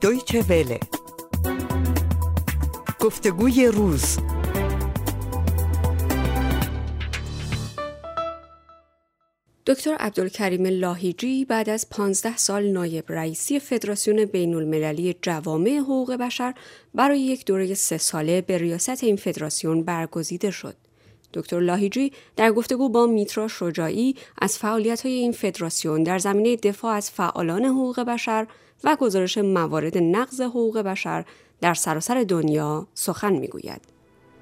دویچه وله. گفتگوی روز. دکتر عبدالکریم لاهیجی بعد از 15 سال نایب رئیسی فدراسیون بین‌المللی جوامع حقوق بشر برای یک دوره 3 ساله به ریاست این فدراسیون برگزیده شد. دکتر لاهیجی در گفتگو با میترا شجاعی از فعالیت‌های این فدراسیون در زمینه دفاع از فعالان حقوق بشر و گزارش موارد نقض حقوق بشر در سراسر دنیا سخن می‌گوید.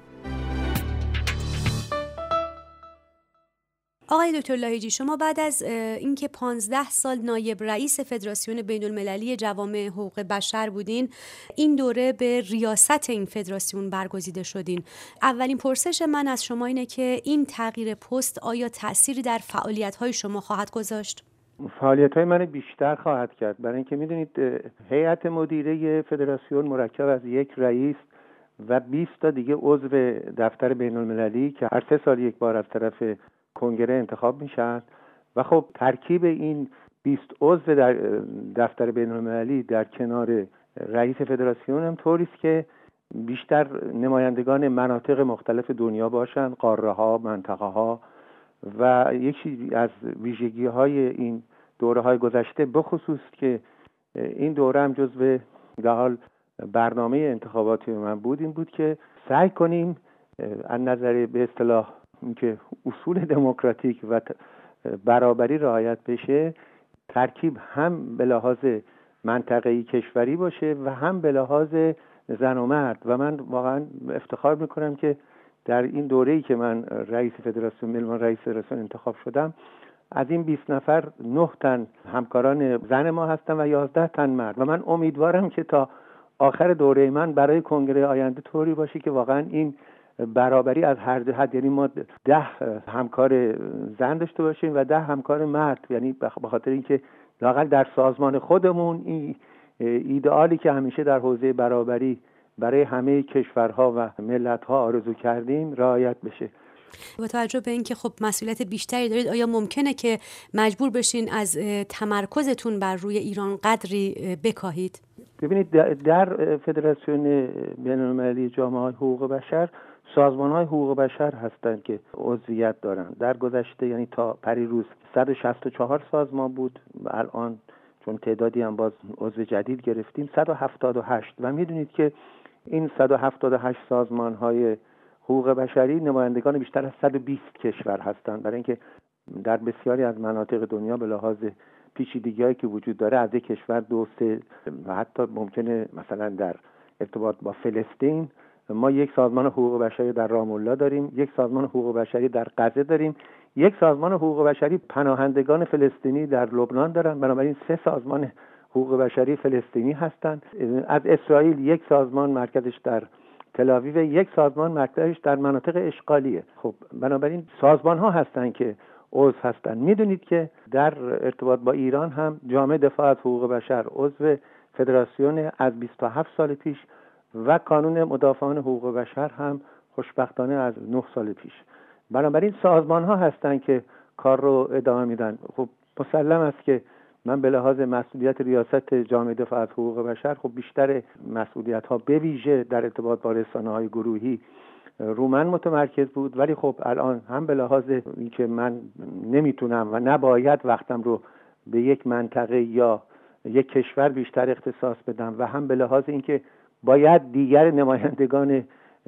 آقای دکتر لاهیجی، شما بعد از اینکه 15 سال نایب رئیس فدراسیون بین‌المللی جوامع حقوق بشر بودین، این دوره به ریاست این فدراسیون برگزیده شدین. اولین پرسش من از شما اینه که این تغییر پست آیا تأثیری در فعالیت‌های شما خواهد گذاشت؟ فعالیت‌های من بیشتر خواهد کرد، برای اینکه می‌دونید هیئت مدیره فدراسیون مرکب از یک رئیس و 20 تا دیگه عضو دفتر بین‌المللی که هر 3 سال یک بار از طرف کنگره انتخاب میشن و خب ترکیب این 20 عضو در دفتر بین‌المللی در کنار رئیس فدراسیون هم طوری است که بیشتر نمایندگان مناطق مختلف دنیا باشن، قاره ها، منطقه ها. و یکی از ویژگی های این دوره های گذشته بخصوص که این دوره هم جزو در حال برنامه انتخاباتی من بود، این بود که سعی کنیم از نظر به اصطلاح اینکه اصول دموکراتیک و برابری رعایت بشه، ترکیب هم به لحاظ منطقه‌ای کشوری باشه و هم به لحاظ زن و مرد. و من واقعا افتخار میکنم که در این دوره‌ای که من رئیس فدراسیون انتخاب شدم، از این 20 نفر 9 تن همکاران زن ما هستن و 11 تن مرد. و من امیدوارم که تا آخر دوره من برای کنگره آینده طوری باشه که واقعا این برابری از هر جهت، یعنی ما 10 همکار زن داشته باشیم و 10 همکار مرد، یعنی به خاطر اینکه لااقل در سازمان خودمون این ایدئالی که همیشه در حوزه برابری برای همه کشورها و ملت‌ها آرزو کردیم رعایت بشه. با توجه به اینکه خب مسئولیت بیشتری دارید، آیا ممکنه که مجبور بشین از تمرکزتون بر روی ایران قدری بکاهید؟ ببینید در فدراسیون بین‌المللی جامعه حقوق بشر سازمان‌های حقوق بشر هستند که عضویت دارند. در گذشته یعنی تا پریروز 164 سازمان بود و الان چون تعدادی هم باز عضو جدید گرفتیم 178. و میدونید که این 178 سازمان‌های حقوق بشری نمایندگان بیشتر از 120 کشور هستند، برای اینکه در بسیاری از مناطق دنیا به لحاظ پیچیدگی‌هایی که وجود داره از یک کشور 2 3 و حتی ممکنه مثلا در ارتباط با فلسطین ما یک سازمان حقوق بشری در رام الله داریم، یک سازمان حقوق بشری در غزه داریم، یک سازمان حقوق بشری پناهندگان فلسطینی در لبنان دارن. بنابراین 3 سازمان حقوق بشری فلسطینی هستند. از اسرائیل یک سازمان مرکزش در تل‌آویو، یک سازمان مرکزش در مناطق اشغالیه. خب بنابراین سازمان ها هستند که عضو هستند. میدونید که در ارتباط با ایران هم جامعه دفاع از حقوق بشر عضو فدراسیون از 27 سال پیش و کانون مدافعان حقوق بشر هم خوشبختانه از 9 سال پیش. بنابراین سازمان ها هستند که کار رو ادامه میدن. خب مسلم است که من به لحاظ مسئولیت ریاست جامعه دفاع از حقوق بشر خب بیشتر مسئولیت ها به ویژه در ارتباط با رسانه های گروهی رو من متمرکز بود، ولی خب الان هم به لحاظ اینکه من نمیتونم و نباید وقتم رو به یک منطقه یا یک کشور بیشتر اختصاص بدم و هم به لحاظ اینکه باید دیگر نمایندگان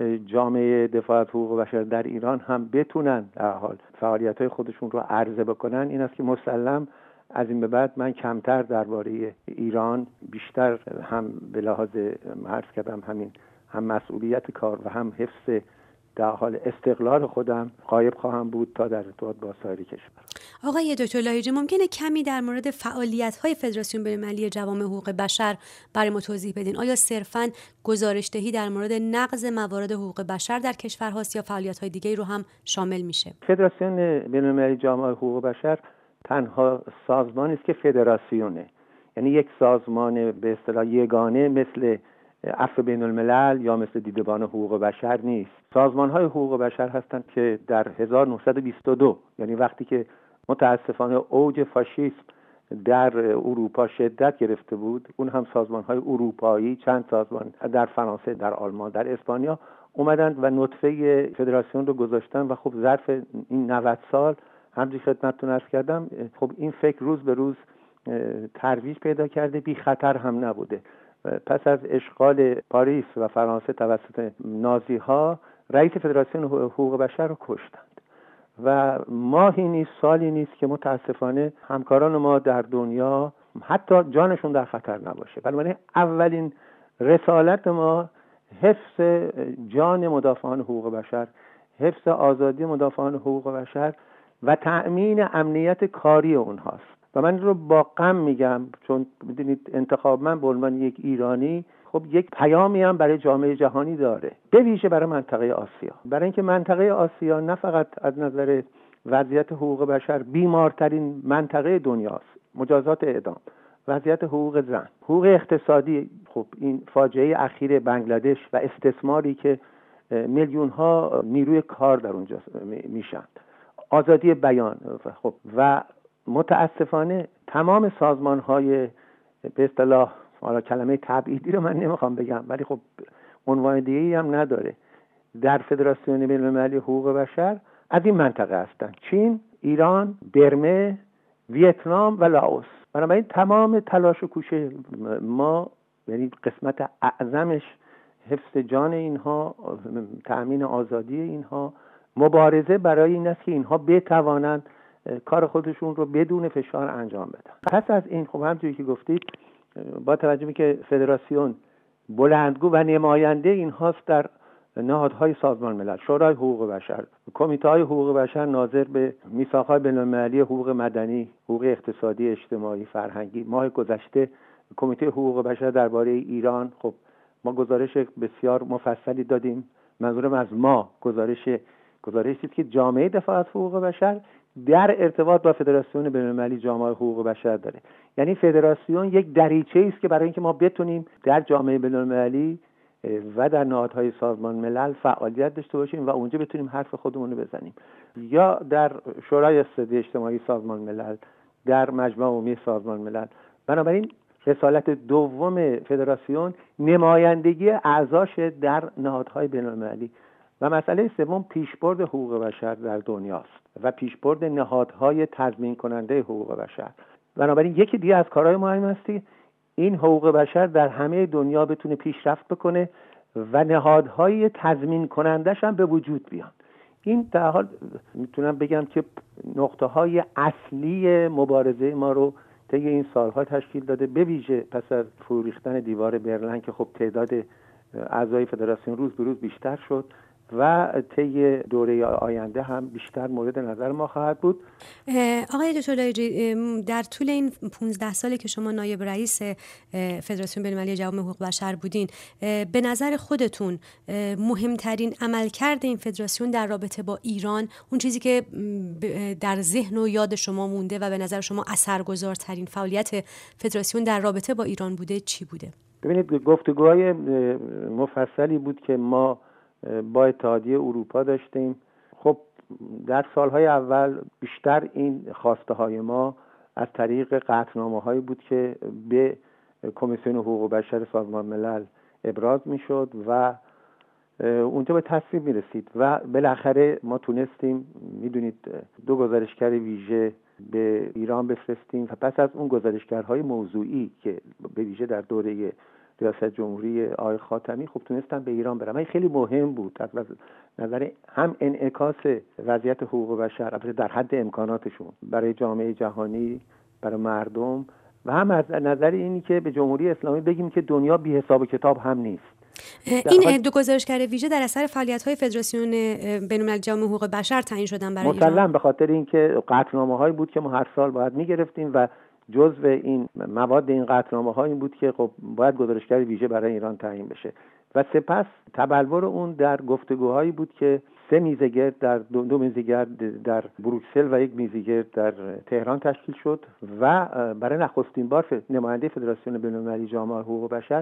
جامعه دفاع از حقوق بشر در ایران هم بتونن در حال فعالیت‌های خودشون رو عرضه بکنن، این است که مسلم از این به بعد من کمتر درباره ایران، بیشتر هم به لحاظ عرض کردم همین هم مسئولیت کار و هم حفظ در حال استقلال خودم غایب خواهم بود تا در ارتباط با سایر کشور. آقای دکتر لاهیجی، ممکنه کمی در مورد فعالیت‌های فدراسیون بین‌المللی جوامع حقوق بشر برای ما توضیح بدین؟ آیا صرفاً گزارش‌دهی در مورد نقض موارد حقوق بشر در کشورهاست یا فعالیت‌های دیگه‌ای رو هم شامل میشه؟ فدراسیون بین‌المللی جامعه حقوق بشر تنها سازمانی است که فدراسیونه، یعنی یک سازمان به اصطلاح یگانه مثل عفو بین الملل یا مثل دیدبان حقوق بشر نیست. سازمان‌های حقوق بشر هستند که در 1922 یعنی وقتی که متاسفانه اوج فاشیسم در اروپا شدت گرفته بود، اون هم سازمان‌های اروپایی، چند سازمان در فرانسه، در آلمان، در اسپانیا اومدن و نطفه فدراسیون رو گذاشتن و خب ظرف این 90 سال همونجوری خدمتتون عرض کردم خب این فکر روز به روز ترویج پیدا کرده، بی خطر هم نبوده. پس از اشغال پاریس و فرانسه توسط نازی‌ها رئیس فدراسیون حقوق بشر رو کشتند و ماهی نیست، سالی نیست که متاسفانه همکاران ما در دنیا حتی جانشون در خطر نباشه. بنابراین اولین رسالت ما حفظ جان مدافعان حقوق بشر، حفظ آزادی مدافعان حقوق بشر و تأمین امنیت کاری اونهاست. و من رو با غم میگم، چون میدونید انتخاب من به عنوان یک ایرانی خب یک پیامی هم برای جامعه جهانی داره، به ویژه برای منطقه آسیا. برای اینکه منطقه آسیا نه فقط از نظر وضعیت حقوق بشر بیمارترین منطقه دنیاست، مجازات اعدام، وضعیت حقوق زن، حقوق اقتصادی، خب این فاجعه اخیر بنگلادش و استثماری که میلیون ها نیروی کار در اونجا میشن، آزادی بیان، خب و متاسفانه تمام سازمان‌های به اصطلاح، حالا کلمه تبعیدی رو من نمیخوام بگم ولی خب عنوان دیگه‌ای هم نداره، در فدراسیون بین‌المللی حقوق بشر از این منطقه هستن: چین، ایران، برمه، ویتنام و لاوس. بنابراین تمام تلاش و کوشش ما، یعنی قسمت اعظمش حفظ جان اینها، تأمین آزادی اینها، مبارزه برای این است که اینها بتوانند کار خودشون رو بدون فشار انجام بدن. پس از این خب همونجوری که گفتید، با توجه به که فدراسیون بلندگو و نماینده اینهاست در نهادهای سازمان ملل، شورای حقوق بشر، کمیته‌های حقوق بشر ناظر به میثاق‌های بین‌المللی حقوق مدنی، حقوق اقتصادی، اجتماعی، فرهنگی. ماه گذشته کمیته حقوق بشر درباره ایران، خب ما گزارش بسیار مفصلی دادیم. منظورم از ما گزارشی است که جامعه دفاع از حقوق بشر در ارتباط با فدراسیون بین‌المللی جامعه حقوق بشر داره. یعنی فدراسیون یک دریچه‌ای است که برای اینکه ما بتونیم در جامعه بین‌المللی و در نهادهای سازمان ملل فعالیت داشته باشیم و اونجا بتونیم حرف خودمون رو بزنیم، یا در شورای اقتصادی اجتماعی سازمان ملل، در مجمع عمومی سازمان ملل. بنابراین رسالت دوم فدراسیون نمایندگی اعضاش در نهادهای بین‌المللی و مسئله سوم پیشبرد حقوق بشر در دنیاست و پیشبرد نهادهای تضمین کننده حقوق بشر. بنابراین یکی دیگه از کارهای مهم هستی این حقوق بشر در همه دنیا بتونه پیشرفت بکنه و نهادهای تضمین کنندش هم به وجود بیان. این در حال میتونم بگم که نقطه‌های اصلی مبارزه ما رو طی این سالها تشکیل داده، به ویژه پس از فرو ریختن دیوار برلین که خب تعداد اعضای فدراسیون روز به روز بیشتر شد و طی دوره آینده هم بیشتر مورد نظر ما خواهد بود. آقای دکتر لاهیجی، در طول این 15 سالی که شما نایب رئیس فدراسیون بین‌المللی جوامع حقوق بشر بودین، به نظر خودتون مهمترین عملکرد این فدراسیون در رابطه با ایران، اون چیزی که در ذهن و یاد شما مونده و به نظر شما اثرگذارترین فعالیت فدراسیون در رابطه با ایران بوده، چی بوده؟ ببینید، گفتگوهای مفصلی بود که ما با اتحادیه اروپا داشتیم. خب در سالهای اول بیشتر این خواسته های ما از طریق قطعنامه هایی بود که به کمیسیون حقوق بشر سازمان ملل ابراز می شد و اونجا به تصویب می رسید و بالاخره ما تونستیم، میدونید، 2 گزارشگر ویژه به ایران بفرستیم و پس از اون گزارشگرهای موضوعی که به ویژه در دوره ریاست جمهوری آقای خاتمی خب تونستن به ایران برن. این خیلی مهم بود از نظر هم انعکاس وضعیت حقوق بشر در حد امکاناتشون برای جامعه جهانی، برای مردم، و هم از نظر اینی که به جمهوری اسلامی بگیم که دنیا بی حساب و کتاب هم نیست. این 2 گزارشگر ویژه در اثر فعالیت‌های فدراسیون بین‌المللی جامعه حقوق بشر تعیین شدن برای ایران؟ مسلم به خاطر اینکه قطعنامه‌هایی بود که ما هر سال باید می‌گرفتیم و جزء این مواد این قطعنامه‌ها این بود که خب باید گزارشگر ویژه برای ایران تعیین بشه و سپس تبلور اون در گفتگوهایی بود که 3 میزگرد در 2 میزگرد در بروکسل و 1 میزگرد در تهران تشکیل شد و برای نخستین بار نماینده فدراسیون بین‌المللی جامعه حقوق بشر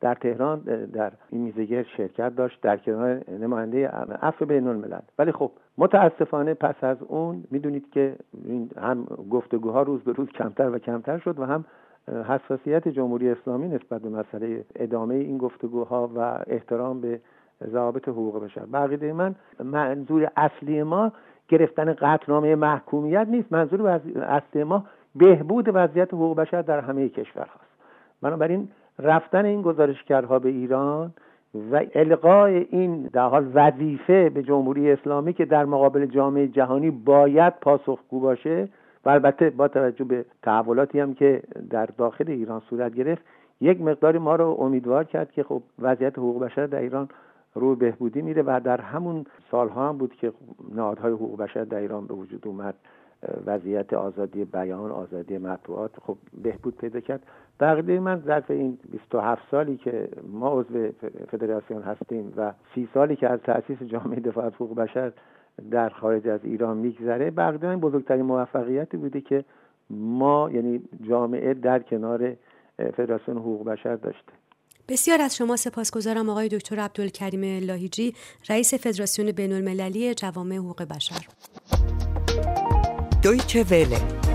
در تهران در این میزگرد شرکت داشت در کنار نماینده عفو بین‌الملل. ولی خب متاسفانه پس از اون میدونید که هم گفتگوها روز به روز کمتر و کمتر شد و هم حساسیت جمهوری اسلامی نسبت به مسئله ادامه این گفتگوها و احترام به ضوابط حقوق بشر. به عقیده من منظور اصلی ما گرفتن قطعنامه محکومیت نیست، منظور اصلی ما بهبود وضعیت حقوق بشر در همه کشورهاست. بنابراین رفتن این گزارشگرها به ایران و القای این در حال وظیفه به جمهوری اسلامی که در مقابل جامعه جهانی باید پاسخگو باشه و البته با توجه به تحولاتی هم که در داخل ایران صورت گرفت یک مقداری ما رو امیدوار کرد که خب وضعیت حقوق بشر در ایران روی بهبودی میره و در همون سالها هم بود که نهادهای حقوق بشر در ایران به وجود اومد، وضعیت آزادی بیان، آزادی مطبوعات خب بهبود پیدا کرد. در عقیده من ظرف این 27 سالی که ما عضو فدراسیون هستیم و 30 سالی که از تأسیس جامعه دفاع از حقوق بشر در خارج از ایران میگذره، به عقیده من بزرگترین موفقیتی بوده که ما یعنی جامعه در کنار فدراسیون حقوق بشر داشته. بسیار از شما سپاسگزارم آقای دکتر عبدالکریم لاهیجی، رئیس فدراسیون بین‌المللی جوامع حقوق بشر. دویچه وله